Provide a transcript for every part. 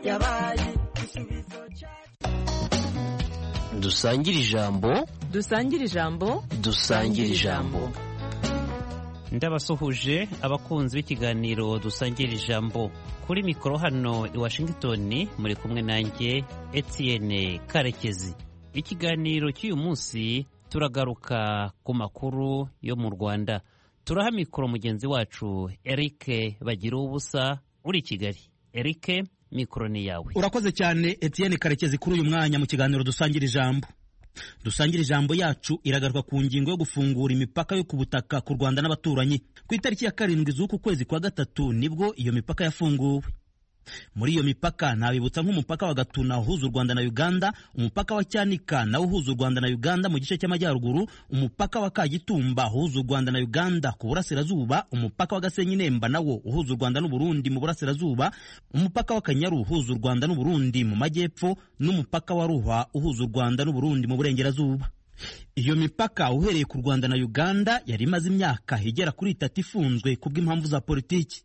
yabaye igisubizo cyacu. Dusangire ijambo, dusangire ijambo, dusangire ijambo. Ndabasuhuje abakunzi b'ikiganiro dusangira ijambo. Kuri mikoro hano i Washington muri kumwe nanjye Etienne Karekezi. Ikiganiro cy'uyu munsi turagaruka ku makuru yo mu Rwanda. Turaha mikoro mugenzi wacu Eric Bagiruwubusa uri i Kigali. Eric, mikoro ni yawe. Urakoze cyane Etienne Karekezi kuri uyu mwanya mu kiganiro dusangira ijambo. Dusangira ijambo yacu iragaruka ku ngingo yo gufungura imipaka yo ku butaka ku Rwanda n'abaturanyi. Ku itariki ya 7 z'uku kwezi kwa gatatu nibwo iyo mipaka yafunguwe. Muri iyo mipaka nabibutsa nk'umupaka wa Gatuna uhuza u Rwanda na Uganda, umupaka wa Cyanika nawo uhuza u Rwanda na Uganda mu gice cy'amajyaruguru, umupaka wa Kagitumba uhuza u Rwanda na Uganda ku burasirazuba, umupaka wa Gasenyi Nemba nawo uhuza u Rwanda n'u Burundi mu burasirazuba, umupaka wa Kanyaru uhuza u Rwanda n'u Burundi mu majyepfo, n'umupaka wa Ruhwa uhuza u Rwanda n'u Burundi mu burengerazuba. Iyo mipaka uhereye ku Rwanda na Uganda yari imaze imyaka igera kuri 3 ifunzwe kubw'impamvu za politiki.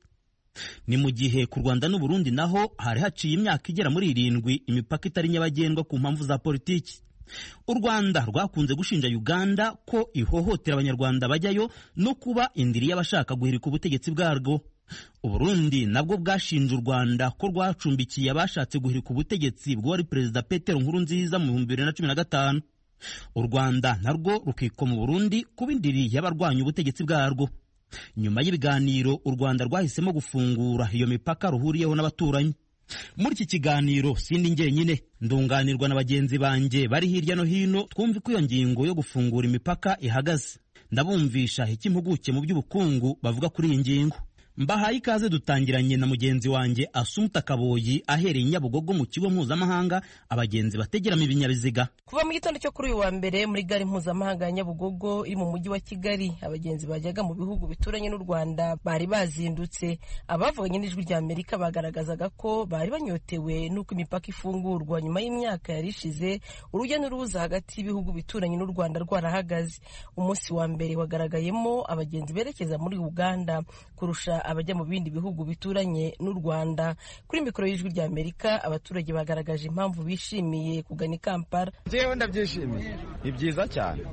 Ni mu gihe ku Rwanda n'u Burundi naho hari haciye imyaka igera muri 7 imipaka itari nyabagendwa ku mpamvu za politiki. U Rwanda rwakunze gushinja Uganda ko ihohotera abanyarwanda bajyayo no kuba indiri y'abashaka guhirika ubutegetsi bwarwo. U Burundi nabwo bwashinje u Rwanda ko rwacumbikiye abashatse guhirika ubutegetsi bw'uwari Perezida Petero Nkurunziza mu 2015. U Rwanda narwo rukikoma mu Burundi kuba indiri y'abarwanya ubutegetsi bwarwo. Nyuma y'ibiganiro u Rwanda rwahisemo gufungura iyo mipaka ruhuriyeho n'abaturanyi. Muri iki kiganiro sindi njyenyine, ndunganirwa na bagenzi banjye bari hirya no hino twumva ko iyo ngingo yo gufungura imipaka ihagaze. Ndabumvisha ikimpuguke mu by'ubukungu bavuga kuri iyi ngingo. Mbahaye ikaze dutangiranye na mugenzi wanjye Assumpta Kaboyi ahereye Nyabugogo mu kigo mpuzamahanga abagenzi bategeramo ibinyabiziga. Kuva mu gitondo cyo kuri uyu wa mbere muri gare mpuzamahanga ya Nyabugogo iri mu mujyi wa Kigali, abagenzi bajyaga mu bihugu bituranye n'u Rwanda bari bazindutse. Abavuganye n'ijwi rya Amerika bagaragazaga ko bari banyotewe n'uko imipaka ifungurwa nyuma y'imyaka yari ishize urujya n'uruza hagati y'ibihugu bituranye n'u Rwanda rwarahagaze. Umunsi wa mbere wagaragayemo abagenzi berekeza muri Uganda kurusha abajya mu bindi bihugu bituranye n'u Rwanda. Kuri mikoro y'ijwi rya Amerika abaturage bagaragaje impamvu bishimiye kugana i Kampala. Jewe ndabyishimiye, ni byiza cyane.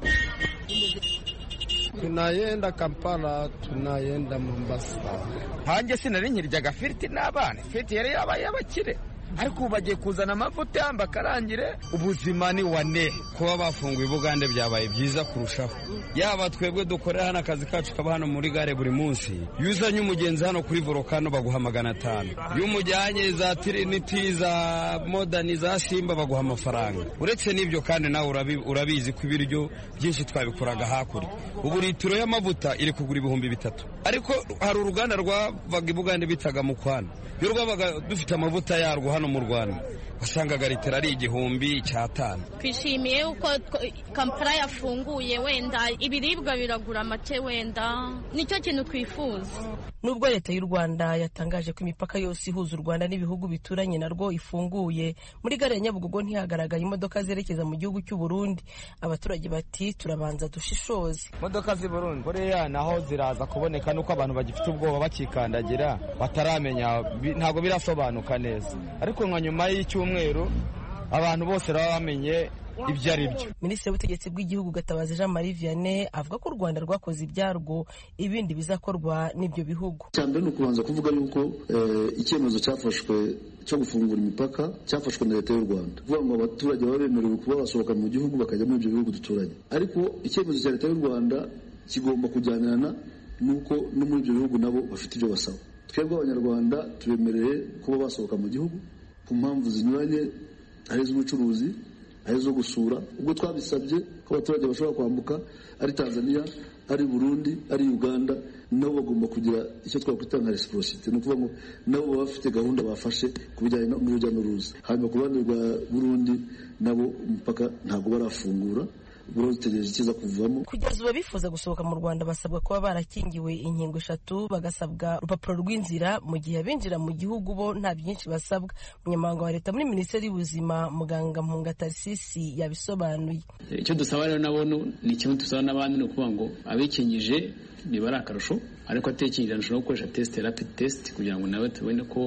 Tunayenda Kampala, tunayenda Mombasa. Hanjye sinari nkiryaga firiti n'abana, firiti yari yabaye abakire. Ariko bagiye kuzana amavuta bakarangire ubuzima ni wane. Kuba bafunguye Bugande byabaye byiza kurushaho. Yaba twebwe dukorera hano akazi kacu kaba hano muri gare buri munsi. Yuzanye umugenzi hano kuri Volcano baguha 500. Yumujyanye za Trinity za Modern za Simba baguha amafaranga. Uretse n'ibyo kandi nawe urabizi ko ibiryo byinshi twabikoraga hakuri. Ubu litiro y'amavuta iri kugura 3,000. Ariko hari uruganda rwavaga i Bugande bitaga Mukwano. Yo rwabaga dufite amavuta yarwo hano mu Rwanda wasangaga litiro ari 1,500. Twishimiye uko Kampala yafunguye, wenda ibiribwa biragura make, wenda nicyo kintu twifuza. Nubwo leta y'u Rwanda yatangaje ko imipaka yose ihuza u Rwanda n'ibihugu bituranye narwo ifunguye, muri gare ya Nyabugogo ntihagaragaye imodoka zerekeza mu gihugu cy'u Burundi. Abaturage bati turabanza dushishoze. Imodoka z'i Burundi buriya naho ziraza kuboneka nuko abantu bagifite ubwoba bakikandagira bataramenya, ntabwo birasobanuka neza. Ariko nka nyuma y'icyumweru abantu bose baba bamenye ibyo ari byo. Minisitiri w'ubutegetsi bw'igihugu Gatabazi Jean Marie Vianney avuga ko u Rwanda rwakoze ibyarwo, ibindi bizakorwa n'ibyo bihugu. Cyambere no kubanza kuvuga yuko icyemezo cyafashwe cyo gufungura imipaka cyafashwe na leta y'u Rwanda. Kuvuga ngo abaturage baba bemerewe kuba basohoka mu gihugu bakajya muri ibyo bihugu duturanye. Ariko icyemezo cya leta y'u Rwanda kigomba kujyanirana nuko no muri ibyo bihugu nabo bafite ibyo basaba. Twebwe abanyarwanda tubemereye kuba basohoka mu gihugu ku mpamvu zinyuranye, ari iz'ubucuruzi, ari izo gusura. Ubwo twabisabye ko abaturage bashobora kwambuka ari Tanzania, ari Burundi, ari Uganda, nabo bagomba kugira icyo twakwita nka reciprocity. Ni ukuvuga ngo nabo baba bafite gahunda bafashe ku bijyanye n'urujya n'uruza. Hanyuma ku ruhande rwa Burundi nabo umupaka ntabwo barafungura, burotegereje ikiza kuvamo. Kugeza ubu bifuza gusohoka mu Rwanda basabwa kuba barakingiwe inkingo 3, bagasabwa urupapuro rw'inzira, mu gihe abinjira mu gihugu bo nta byinshi basabwa. Umunyamabanga wa leta muri Minisiteri y'Ubuzima Muganga Mpunga Tarsisi yabisobanuye. Icyo dusaba rero nabo ni kimwe dusaba n'abandi, ni ukuvuga ngo abikingije niba ari akarusho, ariko atekinjira ashobora gukoresha rapid test kugira ngo nawe tubone ko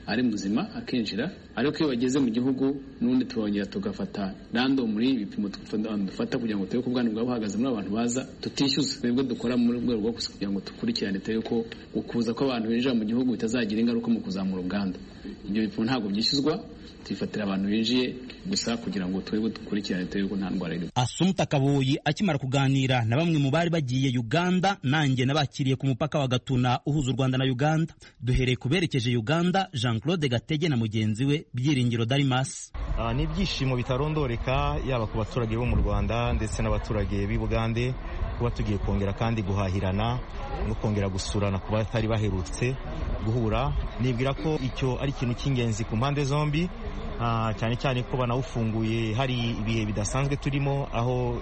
ari muzima akinjira, ariko iyo bageze mu gihugu n'undi tubongera tugafata random muri ibipimo dufata kugira ngo turebe ko ubwandu bwaba buhagaze muri abantu baza tutishyuza. Twebwe dukora muri rwego rwo kugira ngo dukurikirane turebe ko ukuza kw'abantu binjira mu gihugu bitazagira ingaruka mu kuzamura ubwandu. Ibyo bipimo ntabwo byishyuzwa, tubifatira abantu binjiye gusa kugira ngo turebe dukurikirane turebe ko nta ndwara iri. Assumpta Kaboyi akimara kuganira na bamwe mu bari bagiye Uganda, nanjye nabakiriye ku mupaka wa Gatuna uhuza u Rwanda na Uganda. Duhereye kuberekeje Uganda, Jean-Claude Gatege na mugenzi we Byiringiro Darimas. Ni ibyishimo bitarondoreka yaba ku baturage bo mu Rwanda ndetse n'abaturage b'i Bugande kuba tugiye kongera kandi guhahirana no kongera gusurana ku batari baherutse guhura. Nibwira ko icyo ari ikintu cy'ingenzi ku mpande zombi, cyane cyane ko banawufunguye hari ibihe bidasanzwe turimo, aho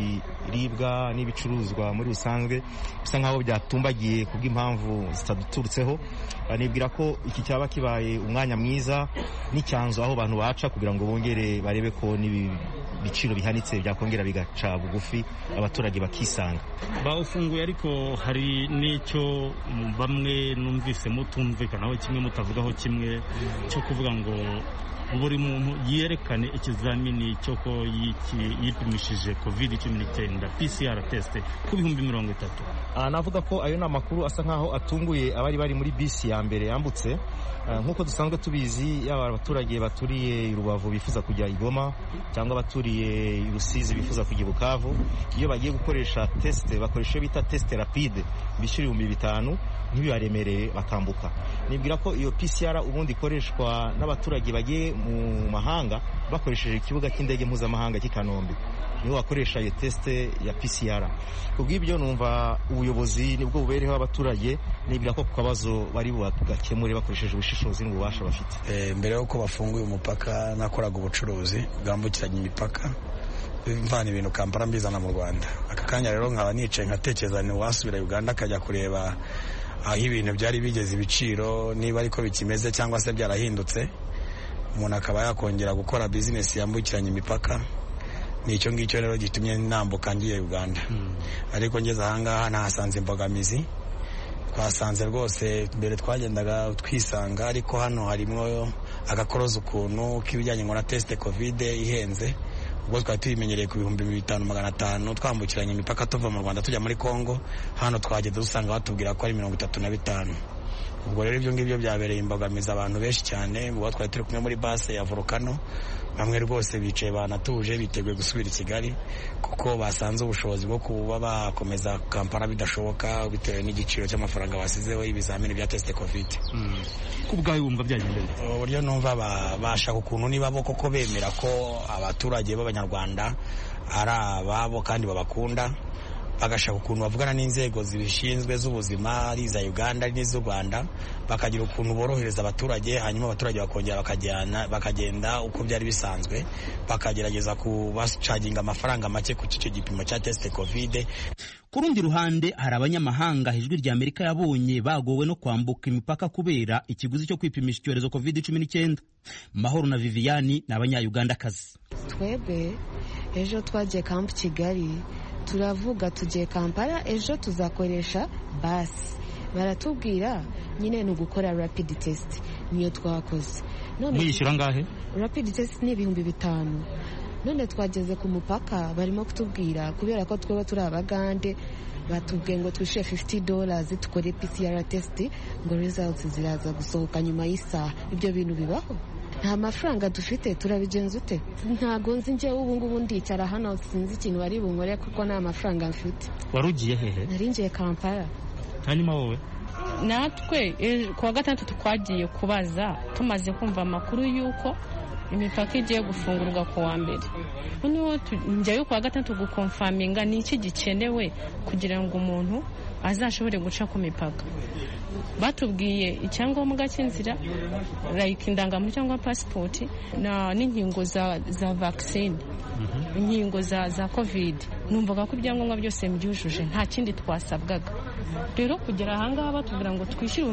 ibiribwa n'ibicuruzwa muri rusanzwe bisa nk'aho byatumbagiye kubw'impamvu zitaduturutseho. Nibwira ko iki cyaba kibaye umwanya mwiza n'icyanzo aho abantu baca kugira ngo bongere barebe ko n'ibi biciro bihanitse byakongera bigaca bugufi abaturage bakisanga. Bawufunguye ariko hari n'icyo bamwe numvise mutumvikanaho kimwe, mutavugaho kimwe, cyo kuvuga ngo buri muntu yerekane ikizamini cyo ko yipimishije COVID-19 PCR test ku 30,000. Navuga ko ayo ni amakuru asa nkaho atunguye abari bari muri bisi ya mbere yambutse. Nk'uko dusanzwe tubizi, yaba abaturage baturiye i Rubavu bifuza kujya i Goma cyangwa abaturiye i Rusizi bifuza kujya i Bukavu, iyo bagiye gukoresha test bakoresha bita test rapide bishyura 5,000 ntibibaremerere bakambuka. Nibwira ko iyo PCR ubundi ikoreshwa n'abaturage bagiye mu mahanga bakoresheje ikibuga cy'indege mpuzamahanga cy'i Kanombe, niho bakoresha iyo test ya PCR. Kubw'ibyo numva ubuyobozi nibwo bubereho abaturage, nibwira ko ku kabazo bari bugakemure bakoresheje ubushishozi n'ububasha bafite. Mbere yuko bafunguye umupaka nakoraga ubucuruzi bwambukiranya imipaka mvana ibintu Kampala mbizana mu Rwanda. Aka kanya rero nkaba nicaye nkatekereza ni wasubira Uganda akajya kureba aho ibintu byari bigeze ibiciro, niba ariko bikimeze cyangwa se byarahindutse, umuntu akaba yakongera gukora business yambukiranya imipaka. Nicyo ngicyo rero gitumye nambuka ngiye Uganda. Ariko ngeze ahangaha nahasanze imbogamizi. Twasanze rwose mbere twagendaga twisanga, ariko hano harimo agakoroza ukuntu k'ibijyanye na test COVID ihenze. Ubwo twari tubimenyereye ku 5,500 twambukiranya imipaka tuva mu Rwanda tujya muri Kongo, hano twageze dusanga batubwira ko ari 35. Ubwo rero ibyo ngibyo byabereye imbogamizi abantu benshi cyane. Ubwo twari turi kumwe muri base ya Volcano, bamwe rwose bicaye banatuje biteguye gusubira i Kigali kuko basanze ubushobozi bwo kuba bakomeza Kampala bidashoboka bitewe n'igiciro cy'amafaranga basizeho ibizamini bya test COVID. Kubwayo wumva byagendeye uburyo numva bashaka ukuntu niba bo koko bemera ko abaturage b'Abanyarwanda ari ababo kandi babakunda, bagashaka ukuntu bavugana n'inzego zibishinzwe z'ubuzima ari iza Uganda n'iz'u Rwanda, bakagira ukuntu borohereza abaturage, hanyuma abaturage bakongera bakagenda uko byari bisanzwe, bakagerageza kubacaginga amafaranga make ku cyo gipimo cya test COVID. Ku rundi ruhande hari abanyamahanga Ijwi rya Amerika yabonye bagowe no kwambuka imipaka kubera ikiguzi cyo kwipimisha icyorezo COVID-19. Mahoro na Viviani ni abanya-Ugandakazi. Twebwe ejo twagiye Camp Kigali, turavuga tugiye Kampala, ejo tuzakoresha basi. Baratubwira nyine ni ugukora rapid test, niyo twakoze. None mwishyura ngahe? Rapid test ni 5,000. None twageze ku mupaka barimo kutubwira kubera ko tweba turi Abagande, batubwiye ngo twishyure $50 tukore PCR test, ngo results ziraza gusohoka nyuma y'isaha. Ibyo bintu bibaho? Nta mafaranga dufite, turabigenza ute? Ntago nzi njye ubu ngubu ndicara hano sinzi ikintu bari bunkore kuko nta mafaranga mfite. Warugiye hehe? Nari ngiye Kampala. Hanyuma wowe? Natwe kuwa gatandatu twagiye kubaza, tumaze kumva amakuru y'uko imipaka igiye gufungurwa ku wa mbere. Noneho njyayo kuwa gatandatu gukonfaminga ni iki gikenewe kugira ngo umuntu azashobore guca ku mipaka. Batubwiye icyangombwa cy'inzira like indangamuntu cyangwa passport n'inkingo za vaccine, inkingo za COVID. Numvaga ko ibyangombwa byose mbyujuje, nta kindi twasabwaga. Rero kugera ahangaha batubwira ngo twishyure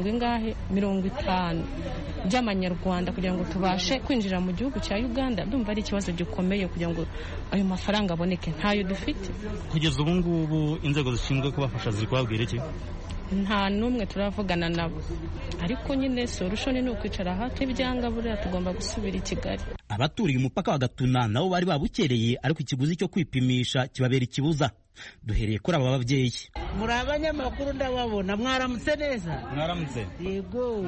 50 by'amanyarwanda kugira ngo tubashe kwinjira mu gihugu cya Uganda. Ndumva ari ikibazo gikomeye kugira ngo ayo mafaranga aboneke, ntayo dufite. Kugeza ubu ngubu inzego zishinzwe kubafasha ziri kubabwira iki? nta n'umwe turavugana nabo, ariko nyine solution ni ukwicara hati ibyanga buriya tugomba gusubira i Kigali. Abaturiye umupaka wa Gatuna nabo bari babukereye, ariko ikiguzi cyo kwipimisha kibabera ikibuza. Duhereye kuri aba babyeyi. Muri abanyamakuru ndababona, mwaramutse neza? Mwaramutse. Yego.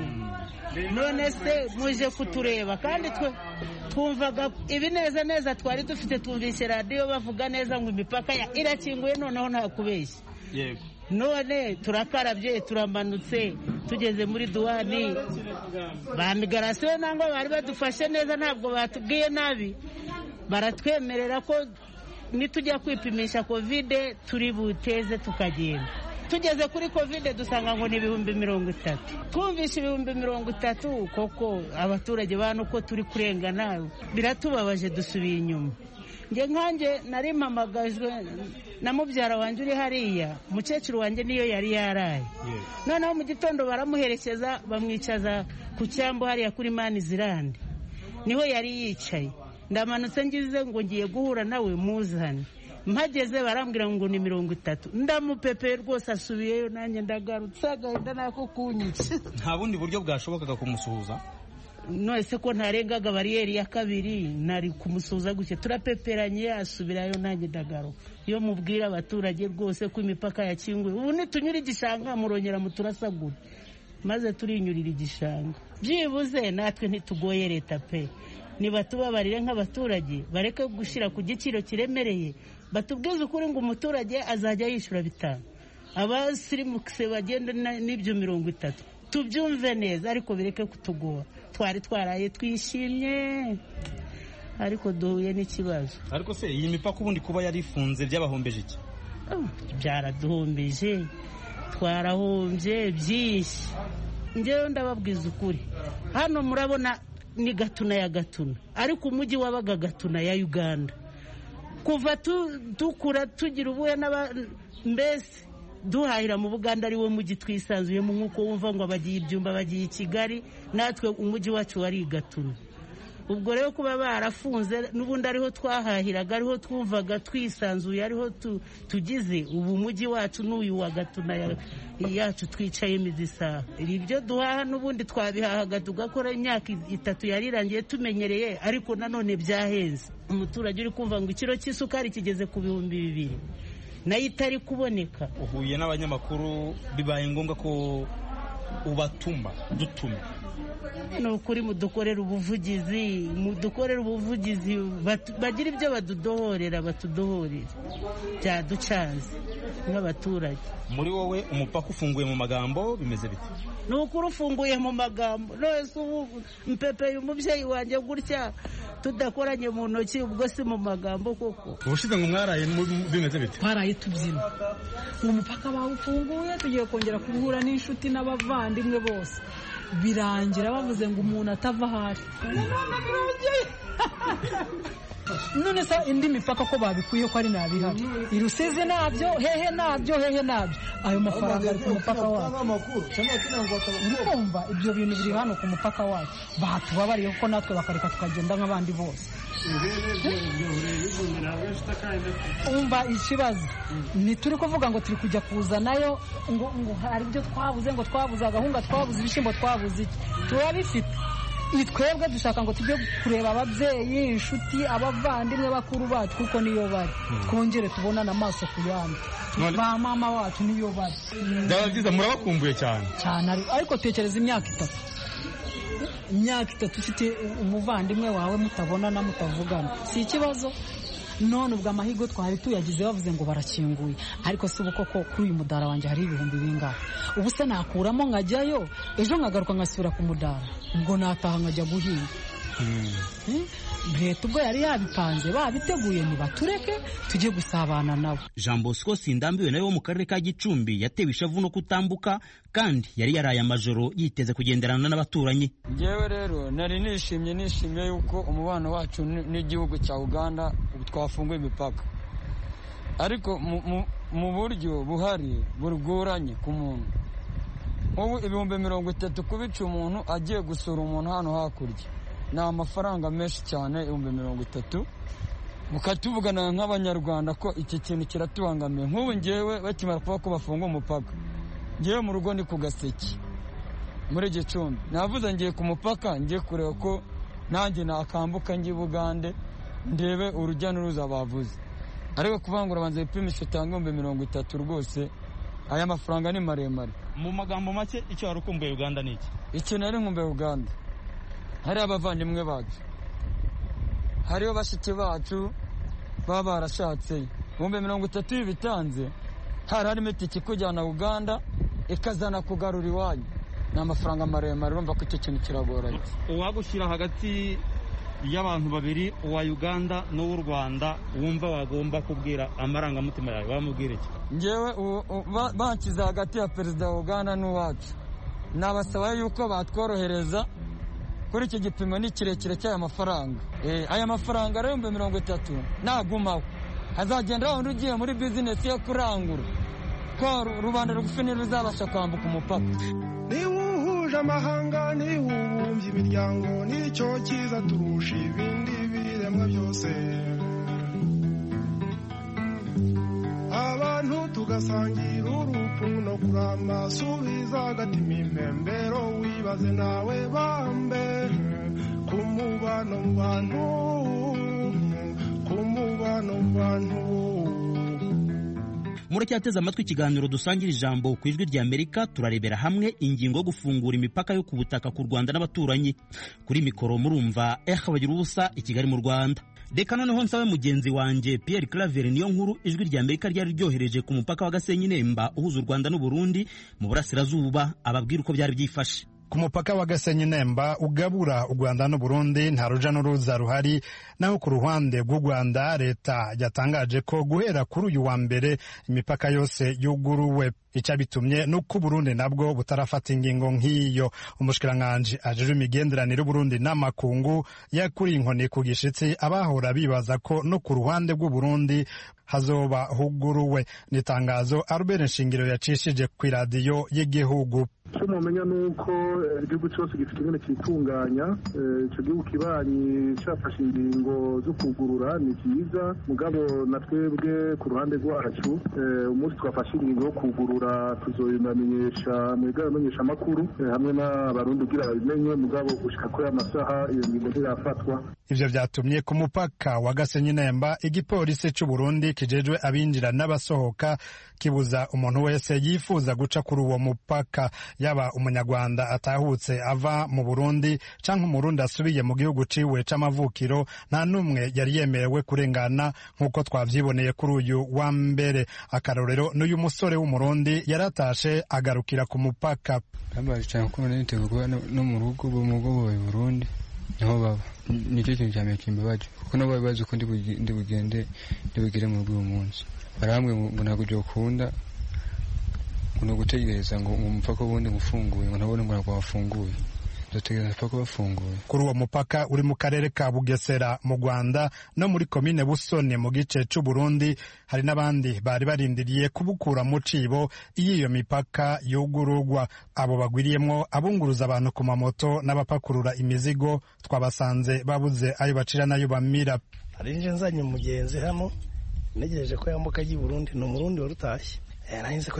None se muje kutureba kandi twe twumvaga ibi neza neza, twari dufite twumvise radio bavuga neza ngo imipaka irakinguye, noneho nta kubeshya. Yego. None turakarabye, turamanutse, tugeze muri duwani, ba migarasiyo nangwa bari badufashe neza, ntabwo batubwiye nabi, baratwemerera ko nitujya kwipimisha covid turi buteze tukagenda. Tugeze kuri covid dusanga ngo ni 30,000. Twumvishe 30,000 koko abaturage bano ko turi kurengana, biratubabaje, dusubiye inyuma. Nkanjye nari mpamagajwe na mubyara wanjye uri hariya, umukecuru wanjye niyo yari yaraye. Noneho mu gitondo baramuherekeza bamwicaza ku cyambu hariya kuri Manizirande, niho yari yicaye. Ndamanutse ngize ngo ngiye guhura nawe muzane, mpageze barambwira ngo ni 30. Ndamupepe rwose asubiyeyo, nanjye ndagarutse, agahinda nako kunyica. Nta bundi buryo bwashobokaga kumusuhuza? None se ko ntarengaga bariyeri ya kabiri, nari kumusuhuza gutya. Turapeperanye, asubirayo, nanjye ndagaruka. Iyo mubwira abaturage rwose ko imipaka yakinguye, ubu nitunyura igishanga murongera muturasagura, maze turinyurira igishanga. Byibuze natwe ntitugoye leta pe, niba tubabarire nk'abaturage, bareke gushyira ku giciro kiremereye, batubwize ukuri ngo umuturage azajya yishyura 5. Abasirimukse bagenda n'ibyo 30. Tubyumve neza, ariko bireke kutugora. Twari twaraye twishimye, ariko duhuye n'ikibazo. Ariko se iyi mipaka ubundi kuba yarifunze byabahombeje iki? Byaraduhombeje, twarahombye byinshi. Njyewe ndababwiza ukuri, hano murabona ni Gatuna ya Gatuna, ariko umujyi wabaga Gatuna ya Uganda. Kuva dukura tugira ubuye mbese duhahira mu Buganda ari wo mujyi twisanzuyemo, nk'uko wumva ngo abagiye Ibyumba bagiye i Kigali, natwe umujyi wacu wari Gatuna. Ubwo rero kuba barafunze, n'ubundi ariho twahahiraga, ariho twumvaga twisanzuye, ariho tugize ubu umujyi wacu n'uyu wa Gatuna yacu twicaye imizisaha. Ibyo duhaha n'ubundi twabihahaga tugakora imyaka 3 yarirangiye tumenyereye, ariko nanone byahenze. Umuturage uri kumva ngo ikiro cy'isukari kigeze ku 2,000 nayo itari kuboneka. Uhuye n'abanyamakuru, bibaye ngombwa ko ubatuma dutume. No kuri mudukorera ubuvugizi, bagira ibyo badudohorera, byaducanze nk'abaturage. Muri wowe umupaka ufunguye mu magambo bimeze bite? Nuko ufunguye mu magambo, nose ubu mpepeye umubyeyi wanjye gutya tudakoranye mu ntoki, ubwo si mu magambo koko. Ubushize ngo mwaraye bimeze bite? Twaraye tubyina, umupaka bawufunguye, tugiye kongera guhura n'inshuti n'abavandimwe bose, birangira bavuze ngo umuntu atava ahari. None se indi mipaka ko babikuye ko ari nabiha, i Rusizi nabyo, hehe nabyo, ayo mafaranga ari ku mupaka wacu. Urumva ibyo bintu biri hano ku mupaka wacu, batubabariye ko natwe bakareka tukagenda nk'abandi bose. Umva ikibazo ntituri kuvuga ngo turi kujya kuzanayo ngo hari ibyo twabuze, ngo twabuze agahunga, twabuze ibishyimbo, twabuze iki, turabifite. Twebwe dushaka ngo tujye kureba ababyeyi, inshuti, abavandimwe bakuru bacu, kuko niyo bari, twongere tubonane amaso ku yandi, ba mama wacu niyo bari. Byaba byiza, murabakumbuye cyane ariko tekereza imyaka 3 ufite umuvandimwe wawe mutabonana, mutavugana, si ikibazo. None ubwo amahigo twari tuyagize bavuze ngo barakinguye, ariko si ubu koko kuri uyu mudara wanjye hari 1000 bingahe? Ubu se nakuramo nkajyayo, ejo nkagaruka ngasubira ku mudara, ubwo nataha nkajya guhinga. Leta ubwo yari yabipanze, babiteguye, nibatureke tujye gusabana nabo. Jean Bosco Sindambiwe nawe wo mu karere ka Gicumbi yatewe ishavu no kutambuka, kandi yari yaraye amajoro yiteze kugenderana n'abaturanyi. Ngewe rero nari nishimye yuko umubano wacu n'igihugu cya Uganda ubu twafunguye imipaka, ariko mu buryo buhari burugoranye ku muntu. Ubu 30,000 kubica umuntu agiye gusura umuntu hano hakurya ni amafaranga menshi cyane, 30,000. Mukatuvugana nk'abanyarwanda ko iki kintu kiratubangamiye. Nk'ubu ngewe bakimara kuba ko bafunga umupaka, ngewe mu rugo ni ku Gaseke muri Gicumbi, navuze ngiye ku mupaka ngiye kureba ko nanjye nakambuka njye Bugande ndebe urujya n'uruza bavuze, ariko kuvuga ngo urabanza ipimisha utanga 30 rwose aya mafaranga ni maremare. Mu magambo make icyo wari ukumbuye Uganda ni iki? Icyo nari nkumbuye Uganda, hari abavandimwe bacu, hariho bashiki bacu baba barashatse 30 y'ibitanze, harimo itike kujyana Uganda ikazana kugarura iwanyu, ni amafaranga maremare, urumva ko icyo kintu kiragoranye. Uwagushyira hagati y'abantu babiri, uwa Uganda n'uw'u Rwanda, wumva wagomba kubwira amarangamutima yawe, wamubwira iki? Ngewe bankiza hagati ya perezida wa Uganda n'uwacu, nabasaba yuko batworohereza kuri iki gipimo ni kirekire cy'aya mafaranga. Aya mafaranga rero 30 nagumaho, hazagenda wundi ugiye muri bizinesi yo kurangura, ko rubanda rugufi ntiruzabasha kwambuka umupaka. Niwuhuje amahanga, niwubumbye imiryango, nicyo cyiza turusha ibindi biremwa byose. Abantu tugasangira urupfu no kurama, subiza agatima impembero, wibaze nawe bambe ku mubano mu bantu, ku mubano mu bantu. Muracyateze amatwi ikiganiro dusangira ijambo ku ijwi rya Amerika. Turarebera hamwe ingingo yo gufungura imipaka yo ku butaka ku Rwanda n'abaturanyi. Kuri mikoro murumva bagira ubusa i Kigali mu Rwanda. Reka noneho nsabe mugenzi wanje Pierre Claver niyo nkuru ijwi rya Amerika ryari ryohereje ku mupaka wa Gasenyi Nemba uhuza u Rwanda n'u Burundi mu burasirazuba, ababwira uko byari byifashe. Ku mupaka wa Gasenyi Nemba ugabura u Rwanda n'u Burundi nta ruja n'uruza ruhari, naho ku ruhande rw'u Rwanda leta yatangaje ko guhera kuri uyu wa mbere imipaka yose yuguruwe. Icabitumye nuko Burundi nabwo butarafata ingingo nk'iyo. Umushikiranganje ajejwe imigenderanire Burundi n'amakungu yakuri inkoni ku gishitsi abahora bibaza ko no ku ruhande rw'u Burundi hazoba huguruwe. Nitangazo Albert Nshingiro yacishije ku radio y'igihugu. Cyo mumenya nuko igihugu cyose gifite ingene kitunganya, ico gihugu kibanyi cyafashe ingingo zo kugurura ni byiza, mugabo natwebwe ku ruhande rwacu umunsi twafashe ingingo yo kugurura tuzoyamenyesha mu igamenyesha makuru hamwe n'abarundi kugira babimenye, mugabo gushika ko amasaha iyo ngingo ntirafatwa. Ivyo vyatumye ku mupaka wa Gasenyi Nemba igipolisi cy'u Burundi kijejwe abinjira n'abasohoka kibuza umuntu wese yifuza guca kuri uwo mupaka, yaba umunyarwanda atahutse ava mu Burundi canke umurundi asubiye mu gihugu ciwe c'amavukiro, nta numwe yari yemerewe kurengana nk'uko twavyiboneye kuri uyu wa mbere. Akarorero n'uyu musore w'umurundi yaratashe agarukira ku mupaka. Abaje cyane ko nitegurwa no mu rugo bo mu Burundi niho baba, nicyo kintu cyane kimbabaje kuko nabo babaze ko ndi bugire mu rugo uyu munsi. Baramwe ngo ntabwo byokunda ngo gutegereza ngo umupaka wundi gufunguye ngo nabone ngo ntabwo wafunguye, dutegereza paka bafunguye. Kuri uwo mupaka uri mu karere ka Bugesera mu Rwanda no muri komine Busoni mu gice cy'u Burundi, hari n'abandi bari barindiriye kubukura mu cibo iyo mipaka yugururwa. Abo bagwiriyemwo abunguruza abantu ku mamoto n'abapakurura imizigo, twabasanze babuze ayo bacira nayo bamira. Hari nje nzanye mugenzi hano negereje ko yambuka y'u Burundi, no Murundi warutashye. Nahise ko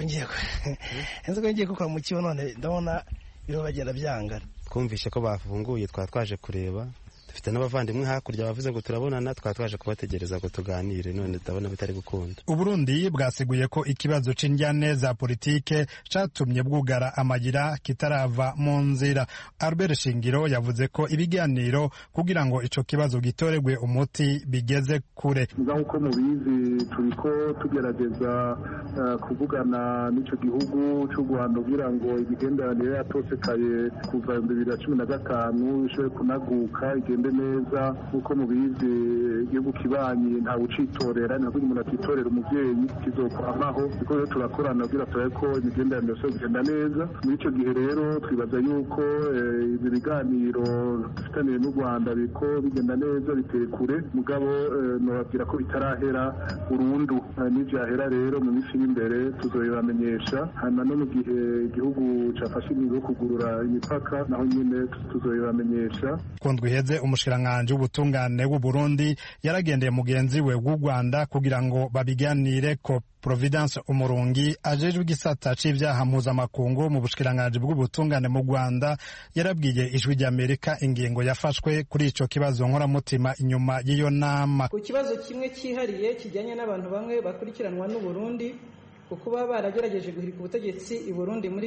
ngiye ko kwa mukibo, none ndabona biro bagenda byangana. Twumvishe ko bafunguye, twaje kureba, dufite n'abavandimwe hakurya bavuze ngo turabonana, twaje kubategereza ngo tuganire, none ndabona bitari gukunda. Uburundi bwasiguye ko ikibazo c'indyane za politike catumye bwugara amagira kitarava mu nzira. Albert Shingiro yavuze ko ibiganiro kugira ngo ico kibazo gitoregwe umuti bigeze kure. Nk'uko mubizi turiko tugerageza kuvugana n'ico gihugu c'u Rwanda kugira ngo imigenderanire yatosekaye kuva 2015 ishobore kunaguka igende neza. Nk'uko mubizi igihugu kibanyi nta ucitorera, ntabwo umuntu atitorera umuvyeyi, kizokwamaho. Kuko rero turakorana kugira turabe ko imigenderanire yose igenda neza. Muri ico gihe rero twibaza yuko ibi biganiro dufitaniye n'u Rwanda biko bigenda neza, biteye kure, mugabo nobabwira ko bitarahera burundu. n'ivyahera rero mu minsi y'imbere tuzoyibamenyesha, hanyuma no mu gihe igihugu cafashe ingingo yo kugurura imipaka naho nyine tuzoyibamenyesha. Kundwi iheze umushikiranganji w'ubutungane w'u Burundi yaragendeye mugenzi we w'u Rwanda kugira ngo babiganireko. Providence Umurungi ajejwe igisata c'ivyaha mpuzamakungu mu bushikiranganji bw'ubutungane mu Rwanda yarabwiye Ijwi ry'Amerika ingingo yafashwe kuri ico kibazo nkoramutima inyuma y'iyo nama. Ku kibazo kimwe cyihariye kijyanye n'abantu bamwe bakurikiranwa n'u Burundi kuko baba baragerageje guhirika ubutegetsi i Burundi muri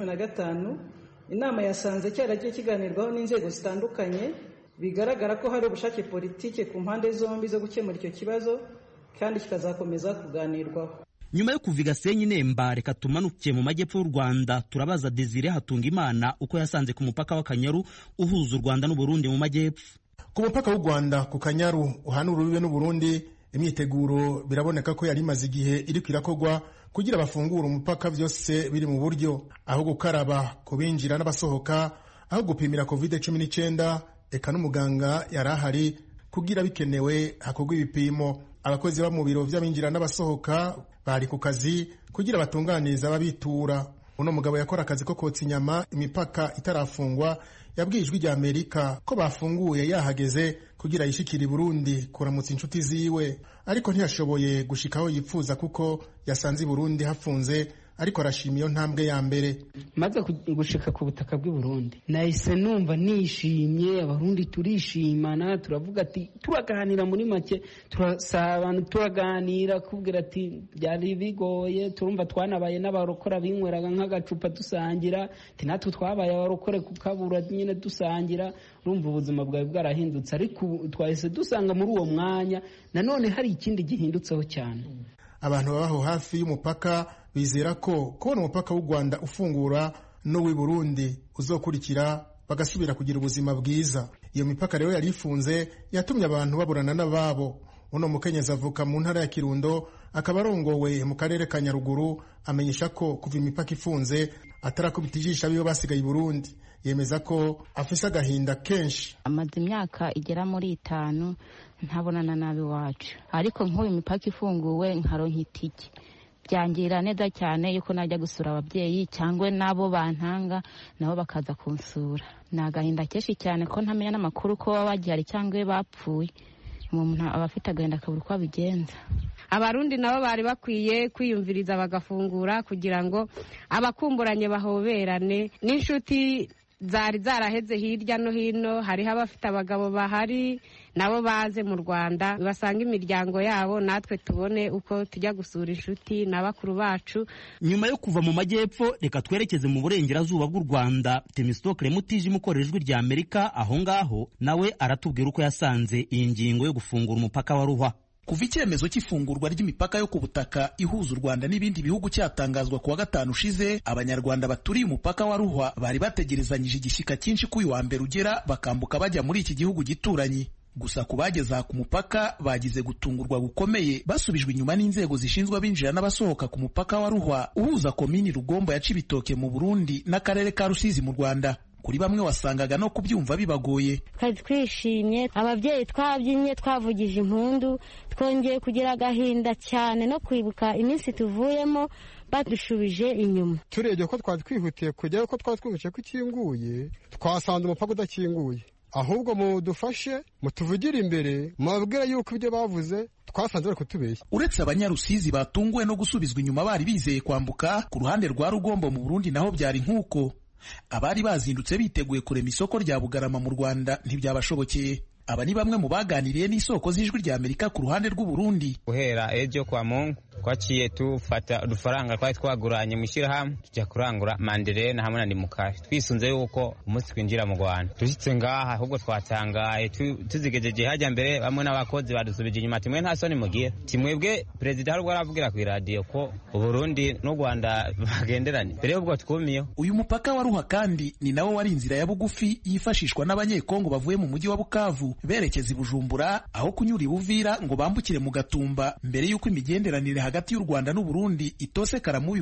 2015, inama yasanze cyaragiye kiganirwaho n'inzego zitandukanye, bigaragara ko hari ubushake politike ku mpande zombi zo gukemura icyo kibazo kandi kikazakomeza kuganirwaho. Nyuma yo kuva i Gasenyi Nemba, reka tumanuke mu majyepfo y'u Rwanda turabaza Desire Hatungimana uko yasanze ku mupaka w'Akanyaru uhuza u Rwanda n'u Burundi mu majyepfo. Ku mupaka w'u Rwanda ku Kanyaru uhanura urubibe n'u Burundi, imyiteguro biraboneka ko yari imaze igihe iriko irakogwa kugira bafungura umupaka vyose biri mu buryo, aho gukaraba ku binjira n'abasohoka, aho gupimira COVID-19, eka n'umuganga yarahari kugira bikenewe hakogwa ibipimo. Abakozi ba mu biro vy'abinjira n'abasohoka bari ku kazi kugira batunganiriza ababitura. Uno mugabo yakora akazi ko kotsa inyama imipaka itarafungwa yabwiye Ijwi ry'Amerika ko bafunguye yahageze kugira yishikira i Burundi kuramutsa inshuti ziwe, ariko ntiyashoboye gushikaho yipfuza kuko yasanze i Burundi hafunze, ariko arashima iyo ntambwe ya mbere. Maze gushika ku butaka bw'i Burundi nahise numva nishimye, abarundi turishimana, turavuga ati turaganira muri make, turasabana, turaganira kubwira ati byari bigoye, turumva twanabaye n'abarokora binyweraga nk'agacupa dusangira, ati natwe twabaye abarokore kukabura nyine dusangira, urumva ubuzima bwawe bwarahindutse, ariko twahise dusanga muri uwo mwanya nanone hari ikindi gihindutseho cyane. Abantu babaho hafi y'umupaka bizera ko kubona umupaka w'u Rwanda ufungura n'uw'i Burundi uzokurikira bagasubira kugira ubuzima bwiza. Iyo mipaka rero yari ifunze yatumye abantu baburana n'ababo. Uno mukenyezi avuka mu ntara ya Kirundo, akaba arongowe mu karere ka Nyaruguru, amenyesha ko kuva imipaka ifunze atarakubita ijisho abiyo basigaye i Burundi. Yemeza ko afise agahinda kenshi. Amaze imyaka igera muri 5 ntabonana nabi wacu, ariko nk'uyu mipaka ifunguwe nkaronka itike byangira neza cyane yuko najya gusura ababyeyi cyangwa nabo bantanga nabo bakaza kunsura. Nagahinda kenshi cyane ko ntamenya n'amakuru ko bagihari cyangwa bapfuye. Umuntu aba afite agahinda kabura uko abigenza. Abarundi nabo bari bakwiye kwiyumviriza bagafungura kugira ngo abakumburanye bahoberane, n'inshuti zari zaraheze hirya no hino, hariho abafite abagabo bahari nabo baze mu Rwanda basanga imiryango yabo, natwe tubone uko tujya gusura inshuti na bakuru bacu. Nyuma yo kuva mu majyepfo, reka twerekeze mu burengerazuba bw'u Rwanda. Temistokle Mutiji mukorera Ijwi ry'Amerika aho ngaho nawe aratubwira uko yasanze iyi ngingo yo gufungura umupaka wa Ruhwa. Kuva icyemezo cy'ifungurwa ry'imipaka yo ku butaka ihuza u Rwanda n'ibindi bihugu cyatangazwa kuwa 5 ushize, abanyarwanda baturiye umupaka wa Ruhwa bari bategerezanyije igishyika cyinshi ko uyu wa mbere ugera bakambuka bajya muri iki gihugu gituranyi. Gusa ku bageze ku mupaka bagize gutungurwa gukomeye, basubijwe inyuma n'inzego zishinzwe abinjira n'abasohoka ku mupaka wa Ruhwa uhuza komini Rugombo ya Cibitoke mu Burundi n'akarere ka Rusizi mu Rwanda. Kuri bamwe wasangaga no kubyumva bibagoye. Twari twishimye, ababyeyi twabyinnye, twavugije impundu, twongeye kugira agahinda cyane no kwibuka iminsi tuvuyemo badushubije inyuma. Turebye ko twari twihutiye kujyayo, ko twari twihutiye ko ikinguye, twasanze umupaka udakinguye. Ahubwo mudufashe mutuvugire imbere, mubabwira yuko ibyo bavuze twasanze bari kutubeshya. Uretse abanyarusizi batunguwe no gusubizwa inyuma bari bizeye kwambuka, ku ruhande rwa Rugombo mu Burundi naho byari nk'uko. Abari bazindutse biteguye kurema isoko rya Bugarama mu Rwanda ntibyabashobokeye. Aba ni bamwe mu baganiriye n'isoko z'Ijwi ry'Amerika ku ruhande rw'u Burundi. Guhera ejo kwa Mungu twaciye tufata udufaranga twari twaguranye mu shyirahamwe tujya kurangura manderena hamwe na nimukari, twisunze yuko umunsi twinjira mu Rwanda. Dushitse ngaha ahubwo twatangaye tuzigejeje hajya mbere, bamwe n'abakozi badusubije inyuma, timwe nta soni mugira, timwebwe perezida hari ubwo aravugira ku radio ko Uburundi n'u Rwanda bagenderanye, mbere y'ubwo twumiyeho. Uyu mupaka wa Ruhwa kandi ni nawo wari inzira ya bugufi yifashishwa n'abanyekongo bavuye mu mujyi wa Bukavu berekeza i Bujumbura, aho kunyura i Buvira ngo bambukire mu Gatumba, mbere y'uko imigenderanire hagati y'u Rwanda n'u Burundi itosekara mu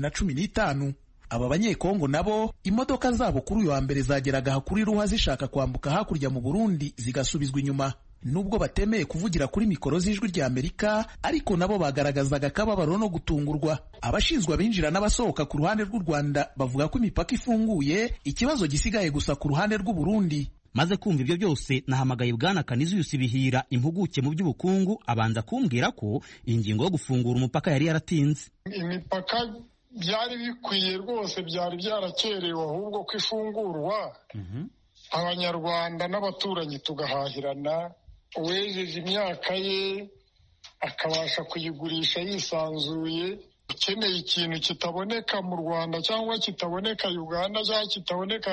2015. Aba banyekongo nabo imodoka zabo kuri uyu wa mbere zageraga kuri Ruhwa zishaka kwambuka hakurya mu Burundi zigasubizwa inyuma. nubwo batemeye kuvugira kuri mikoro z'ijwi rya Amerika, ariko nabo bagaragazaga akababaro no gutungurwa. Abashinzwe abinjira n'abasohoka ku ruhande rw'u Rwanda bavuga ko imipaka ifunguye, ikibazo gisigaye gusa ku ruhande rw'u Burundi. Maze kumva ibyo byose nahamagaye Bwana Canisius Bihira, impuguke mu by'ubukungu, abanza kumbwira ko ingingo yo gufungura umupaka yari yaratinze. Imipaka byari bikwiye rwose, byari byarakerewe, ahubwo ko ifungurwa abanyarwanda n'abaturanyi tugahahirana, uwejeje imyaka ye akabasha kuyigurisha yisanzuye. Ukeneye ikintu kitaboneka mu Rwanda cyangwa kitaboneka Uganda cyangwa kitaboneka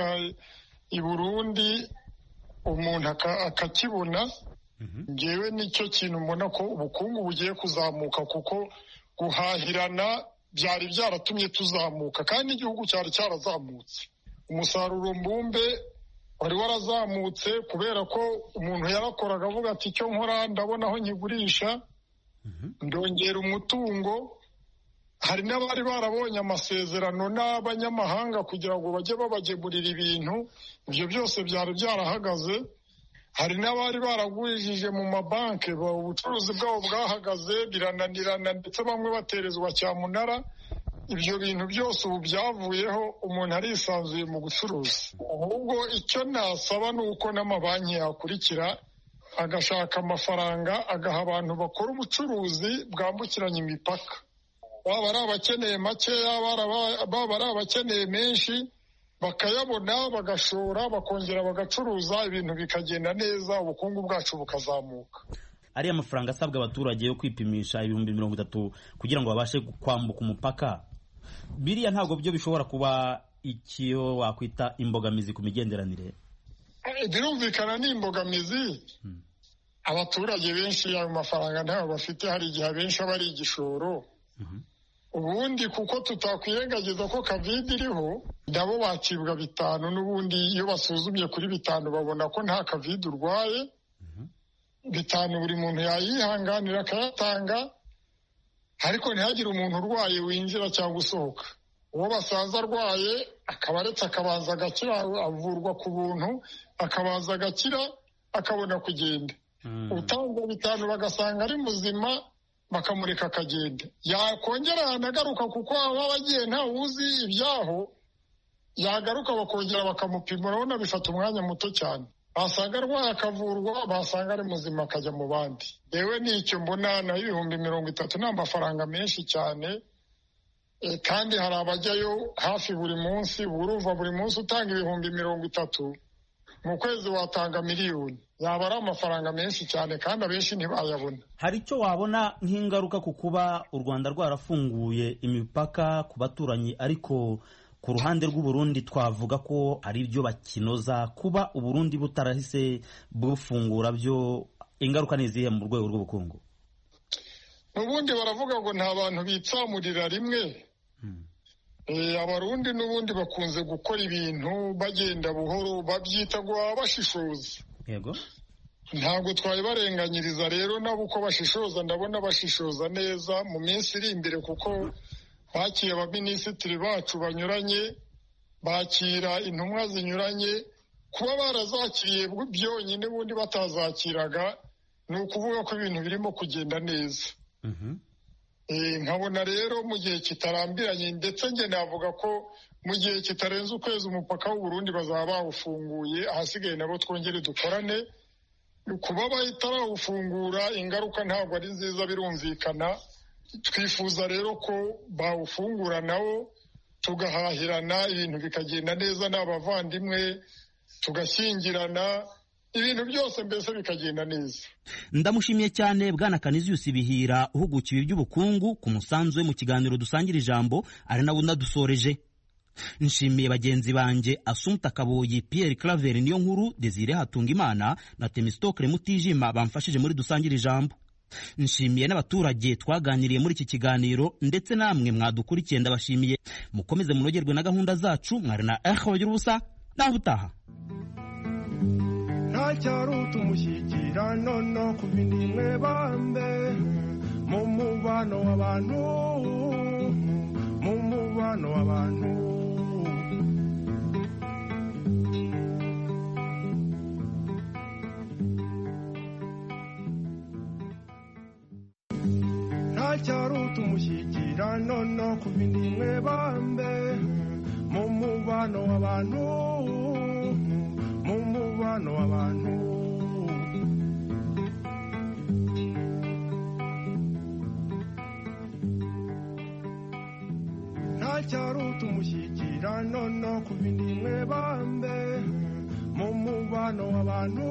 i Burundi, umuntu akakibona. Ngewe nicyo kintu mbona ko ubukungu bugiye kuzamuka, kuko guhahirana byari byaratumye tuzamuka, kandi igihugu cyari cyarazamutse. Umusaruro mbumbe wari warazamutse kubera ko umuntu yarakoraga avuga ati icyo nkora ndabona aho nkigurisha, ndongera umutungo. Hari n'abari barabonye amasezerano n'abanyamahanga kugira ngo bajye babagemurira ibintu, ibyo byose byari byarahagaze. Hari n'abari baragurishije mu mabanki, ubucuruzi bwabo bwahagaze birananirana, ndetse bamwe baterezwa cyamunara. Ibyo bintu byose ubu byavuyeho, umuntu arisanzuye mu gucuruza. Ahubwo icyo nasaba ni uko n'amabanki yakurikira agashaka amafaranga agaha abantu bakora ubucuruzi bwambukiranya imipaka, baba ari abakeneye makeya, baba ari abakeneye menshi, bakayabona bagashora, bakongera bagacuruza, ibintu bikagenda neza, ubukungu bwacu bukazamuka. Ariya mafaranga asabwa abaturage yo kwipimisha 30,000 kugira ngo babashe kwambuka umupaka, biriya ntabwo byo bishobora kuba ikiyo wakwita imbogamizi ku migenderanire? Birumvikana ni imbogamizi. Abaturage benshi ayo mafaranga ntabwo bafite, hari igihe abenshi aba ari igishoro. Ubundi kuko tutakwirengagiza ko COVID iriho, nabo bakibwa 5, n'ubundi iyo basuzumye kuri 5 babona ko nta COVID urwaye. 5 buri muntu yayihanganira akayatanga, ariko ntihagire umuntu urwaye winjira cyangwa usohoka. Uwo basaza arwaye akaba aretse akabanza agakira, avurwa ku buntu, akabanza agakira akabona kugenda. Utanga 5 bagasanga ari muzima, bakamureka akagenda. Yakongera anagaruka kuko aba bagiye nta wuzi ibyaho, yagaruka bakongera bakamupima, urabona bifata umwanya muto cyane. Basanga arwaye akavurwa, basanga ari muzima akajya mu bandi. Yewe nicyo mbona, na 30,000 ni amafaranga menshi cyane. Kandi hari abajyayo hafi buri munsi. Urumva buri munsi utanga 30,000, mu kwezi watanga miliyoni. Yaba ari amafaranga menshi cyane, kandi abenshi ntibayabona. Hari icyo wabona nk'ingaruka ku kuba u Rwanda rwarafunguye imipaka ku baturanyi, ariko ku ruhande rw'u Burundi twavuga ko ari byo bakinoza, kuba u Burundi butarahise bufungura, byo ingaruka ni izihe mu rwego rw'ubukungu? N'ubundi baravuga ngo nta bantu bitsamurira rimwe. Abarundi n'ubundi bakunze gukora ibintu bagenda buhoro, babyita ngo bashishoza. Yego. Ntabwo twayibarenganyiriza rero, nabo uko bashishoza ndabona bashishoza neza mu minsi iri imbere, kuko bakira abaminisitiri bacu banyuranye, bakira intumwa zinyuranye. Kuba barazakiriye byonyine, ubundi batazakiraga, ni ukuvuga ko ibintu birimo kugenda neza. Nkabona rero mu gihe kitarambiranye, ndetse njye navuga ko mu gihe kitarenze ukwezi umupaka w'u Burundi bazaba bawufunguye, ahasigaye nabo twongere dukorane. Kuba bahita bawufungura ingaruka ntabwo ari nziza, birumvikana. Twifuza rero ko bawufungura nawo, tugahahirana, ibintu bikagenda neza, n'abavandimwe tugashyingirana, ibintu byose mbese bikagenda neza. Ndamushimiye cyane Bwana Canisius Bihira, uhugukiwe iby'ubukungu, ku musanzu we mu kiganiro dusangira ijambo, ari nawe unadusoreje. Nshimiye bagenzi banje Assumpta Kaboyi, Pierre Claver niyo nkuru, Desire Hatungimana na Temistokle Mutijima bamfashije muri dusangira ijambo. Nshimiye n'abaturage twaganiriye muri iki kiganiro, ndetse namwe mwadukurikiye ndabashimiye. Mukomeze munogerwe na gahunda zacu. Mwari na Bagira ubusa, naho utaha. Ntacyari umushyikirano no ku minimwe bambe, mu mubano w'abantu. ntacyaruta umushyikirano no ku bindi mwebambe mu mubano w'abantu mu mubano w'abantu ntacyaruta umushyikirano no ku bindi mwebambe mu mubano w'abantu